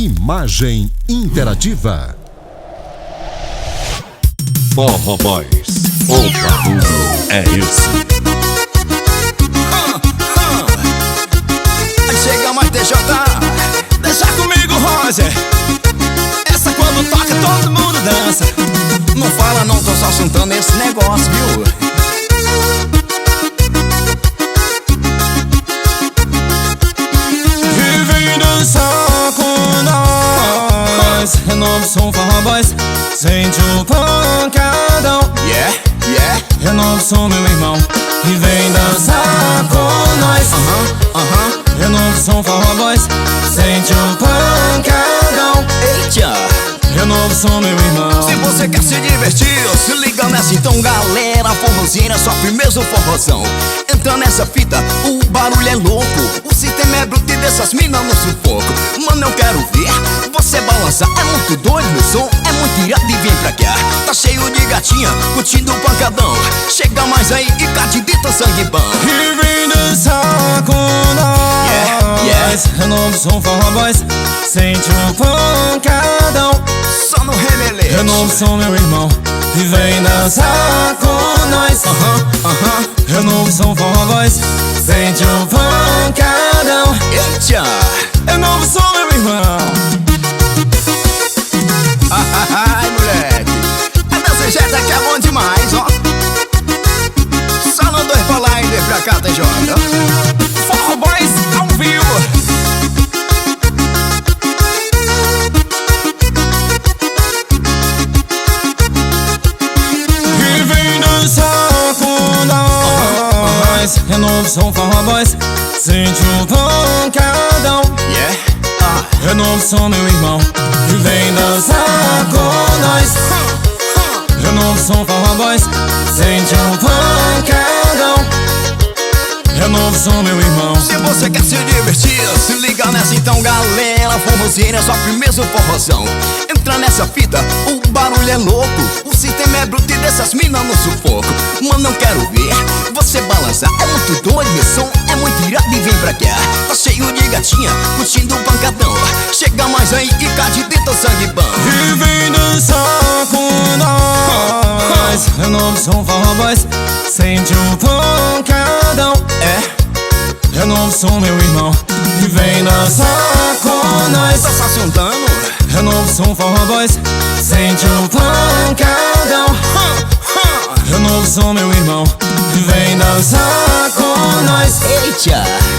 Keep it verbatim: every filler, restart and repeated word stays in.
Imagem interativa. Forró Boys, o barulho é esse. Aí chega mais D J, deixa comigo, Roger. Essa quando toca todo mundo dança. Não fala não, tô só juntando esse negócio, viu? E vem dançar com nós. Renova o som, Forró Boys, sente o pancadão. Yeah, yeah. Renova o som, meu irmão, e vem dançar com nós. Aham, aham. Renova o som, Forró Boys, sente o pancadão. Eita! Renova o som, meu irmão. Se você quer se divertir, se liga nessa então, galera. Forrozinha, só firmeza o forrozão. Entra nessa fita, o barulho é louco. O sistema é bruto e dessas minas no sufoco. Mano, eu quero ver você balançar. É muito doido meu som, é muito irado e vem pra cá. Tá cheio de gatinha, curtindo o pancadão. Chega mais aí e catidita sangue bom. E vem dançar com nós. Yeah, yeah. Renova o som, Forró Boys, sente o pancadão. Só no remeleixo. Renova o som, meu irmão, e vem dançar com nós. Aham, aham. Renova o som, Forró Boys, sente o pancadão. Eita! Renova o som, meu irmão. Ai, moleque, a desse jeito aqui é bom demais, ó. Só no dois pra lá e dois pra cá, T J. Forró Boys ao vivo. E vem dançar com nós. Renova o som, Forró Boys, sente o pancadão. Yeah, ah. Renova o som, meu irmão, e vem dançar com nós. Renova o som, Forró Boys, sente o pancadão. Renova o som, meu irmão. Se você quer se divertir, se liga nessa então, galera. Forrozinha é só firmeza o forrozão. Entra nessa fita, o barulho é louco. O sistema é bruto e dessas minas no sufoco. Mano, eu quero ver você balançar. É muito doido meu som, é muito irado e vem pra cá. Tá cheio de gatinha, curtindo o pancadão. Chega mais aí e catidita sangue bom. E vem dançar com nós. Renova o som, Forró Boys, sente o pancadão. É, Renova o som, meu irmão, e vem dançar com nós. tá se juntando. Renova o som, Forró Boys, sente o pancadão. Ha, ha. Renova o som, meu irmão, e vem dançar com nós. Eita!